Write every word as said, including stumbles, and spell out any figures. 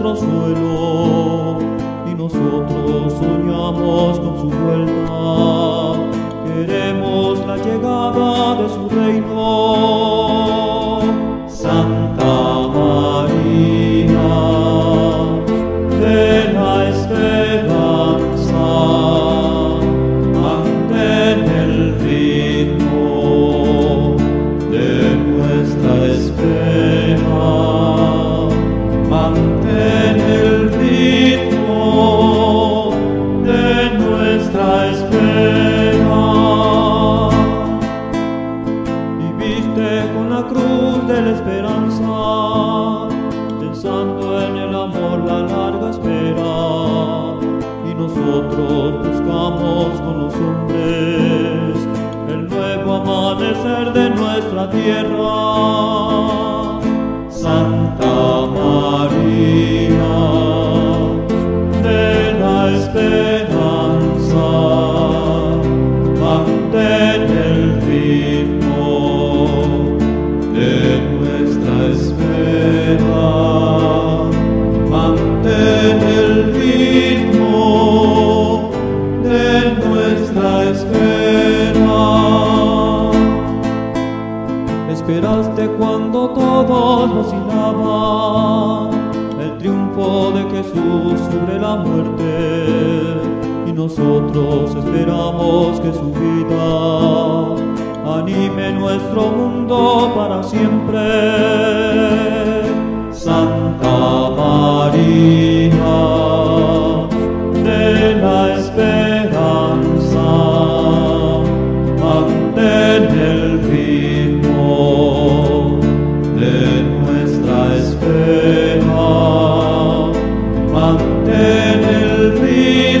nuestro suelo y nosotros soñamos con su vuelta. Queremos la llegada de su reino. Santa María de la esperanza, mantén el ritmo de nuestra espera. Mantén el ritmo de nuestra espera. Viviste con la cruz de la esperanza, pensando en el amor, la larga espera. Y nosotros buscamos con los hombres el nuevo amanecer de nuestra tierra. Santa María de la esperanza, mantén el ritmo de nuestra espera. Mantén el ritmo de nuestra espera. Esperaste cuando todos vacilaban el triunfo de Jesús sobre la muerte, y nosotros esperamos que su vida anime nuestro mundo para siempre. Santa María de la esperanza, mantén el ritmo de nuestra espera. Mantén el ritmo